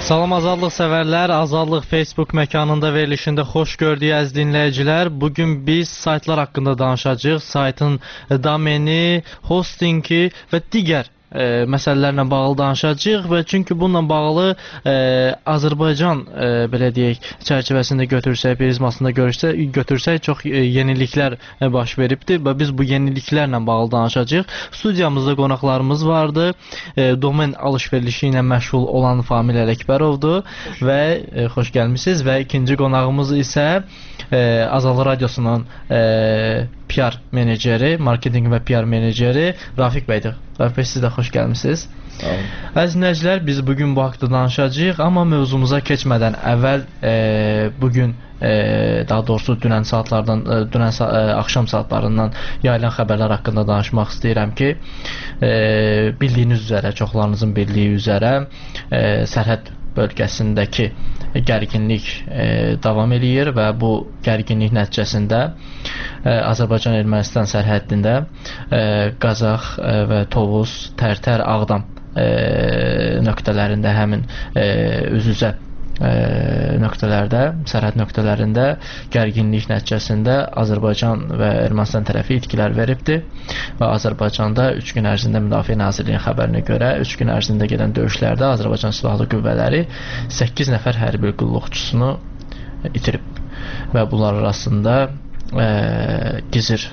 Salam azadlıq sevərlər, Azadlıq Facebook məkanında verilişində xoş gördük əziz dinləyicilər. Bugün biz saytlar haqqında danışacağıq. Saytın domeni, hostingi və digər məsələlərlə bağlı danışacağıq və çünki bununla bağlı Azərbaycan belə deyək çərçivəsində götürsək, prizmasında götürsək çox yeniliklər baş veribdir və biz bu yeniliklərlə bağlı danışacağıq. Studiyamızda qonaqlarımız vardı. Domen alış-verişi ilə məşğul olan Famil Ələkbərovdur və xoş gəlmisiniz və ikinci qonağımız isə Azadlıq Radiosunun PR meneceri, marketinq və PR meneceri Rafiq bəydir. Rafiq bəy, siz də xoş gəlmisiniz. Əziz dinləyicilər, biz bugün bu haqda danışacağıq, amma mövzumuza keçmədən əvvəl bugün daha doğrusu dünən axşam saatlarından yayılan xəbərlər haqqında danışmaq istəyirəm ki, bildiyiniz üzrə, çoxlarınızın bildiyi üzrə sərhəd bölgəsindəki gərginlik davam eləyir və bu gərginlik nəticəsində Azərbaycan-Ermənistan sərhəddində Qazax və Tovuz, Tərtər, Ağdam nöqtələrində həmin üz-üzə nöqtələrdə, sərhəd nöqtələrində gərginlik nəticəsində Azərbaycan və Ermənistan tərəfi itkilər veribdir və Azərbaycanda 3 gün ərzində Müdafiə Nazirliyinin xəbərinə görə 3 gün ərzində gedən döyüşlərdə Azərbaycan Silahlı Qüvvələri 8 nəfər hərbi qulluqçusunu itirib və bunlar arasında Gizir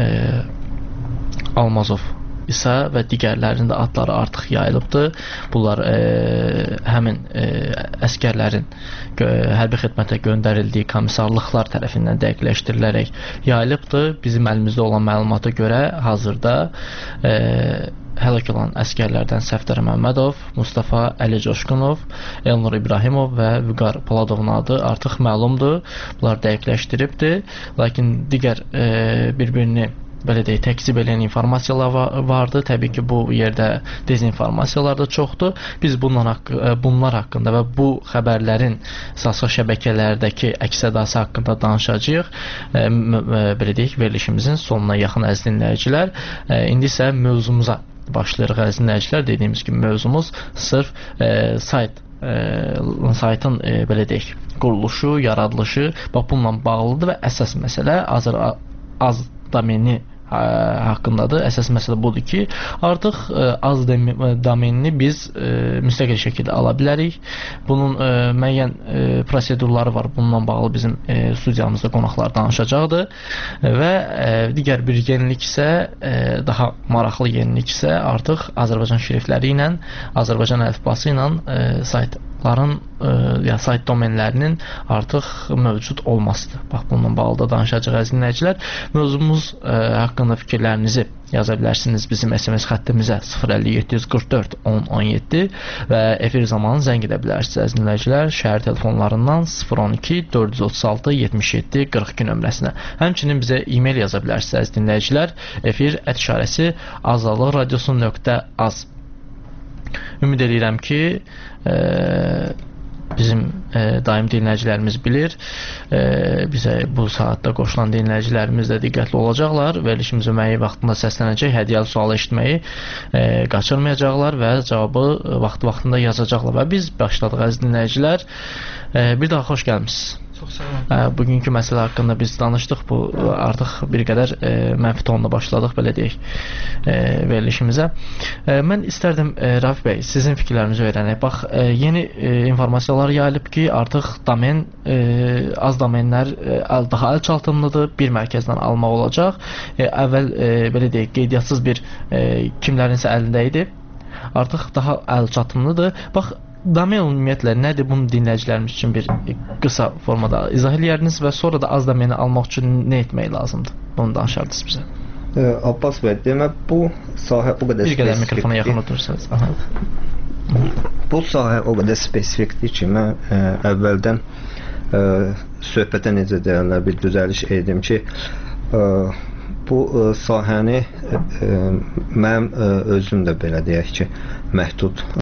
Almazov isə və digərlərinin də adları artıq yayılıbdır. Bunlar həmin əskərlərin hərbi xidmətə göndərildiyi komissarlıqlar tərəfindən dəqiqləşdirilərək yayılıbdır. Bizim əlimizdə olan məlumata görə hazırda həlak olan əskərlərdən Səfdər Məmmədov, Mustafa Əli Coşqunov, Elnur İbrahimov və Vüqar Poladovun adı artıq məlumdur. Bunlar dəqiqləşdiribdir. Lakin digər bir-birini belə deyək, təkzib eləyən informasiyalar vardı. Təbii ki, bu yerdə dezinformasiyalar da çoxdur. Biz bunlar haqqında və bu xəbərlərin sosial şəbəkələrdəki əks-sədası haqqında danışacağıq. Belə deyək, verilişimizin sonuna yaxın əziz dinləyicilər. İndi isə mövzumuza başlayırıq əziz dinləyicilər. Dediyimiz kimi mövzumuz sırf saytın belə deyək, quruluşu, yaradılışı bununla bağlıdır və əsas məsələ az domeni haqqındadır. Əsas məsələ budur ki, artıq az domenini biz müstəqil şəkildə ala bilərik. Bunun müəyyən prosedurları var. Bununla bağlı bizim studiyamızda qonaqlar danışacaqdır. Və digər bir yenilik isə, daha maraqlı yenilik isə artıq Azərbaycan şrifləri ilə, Azərbaycan əlifbası ilə saytların sayt domenlərinin artıq mövcud olmasıdır. Bax, bununla bağlı da danışacaq əziz dinləyicilər. Mövzumuz haqqında fikirlərinizi yaza bilərsiniz bizim SMS xəttimizə 05744 1017 və efir zamanı zəng edə bilərsiniz əziz dinləyicilər şəhər telefonlarından 012 436 77 42 nömrəsinə. Həmçinin bizə e-mail yaza bilərsiniz əziz dinləyicilər efir@ azadlıqradiosu.az. Ümid edirəm ki, bizim daim dinləyicilərimiz bilir, bizə bu saatda qoşulan dinləyicilərimiz də diqqətli olacaqlar, verilişimizə müəyyən vaxtında səslənəcək, hədiyyəli sualı eşitməyi qaçırmayacaqlar və cavabı vaxtında yazacaqlar və biz başladıq əziz dinləyicilər. Bir daha xoş gəlmişsiniz. Çox sağ olun. Bugünkü məsələ haqqında biz danışdıq. Bu artıq bir qədər mənfi tonla başladıq, belə deyək, verilişimizə. Mən istərdim Rafiq bəy, sizin fikirlərinizi öyrənək. Bax, yeni informasiyalar yayılıb ki, artıq domen, az domenlər daha əlçatımlıdır, bir mərkəzdən almaq olacaq. Əvvəl belə deyək, qeydiyyatssız bir kimlərinsə əlində idi. Artıq daha əlçatımlıdır. Bax, domen ümumiyyətlə nədir? Bunu dinləyicilərimiz üçün bir qısa formada izah edərdiniz və sonra da az domeni almaq üçün nə etmək lazımdır? Bunu danışardınız bizə. Abbas bəy, demək bu sahə o qədər spesifik. Bir qədər mikrofona yaxın oturursanız. Bu sahə o qədər spesifikdir ki, mən əvvəldən söhbətə necə deyirlər, bir düzəliş edim ki, bu sahəni mənim özüm də belə deyək ki, məhdud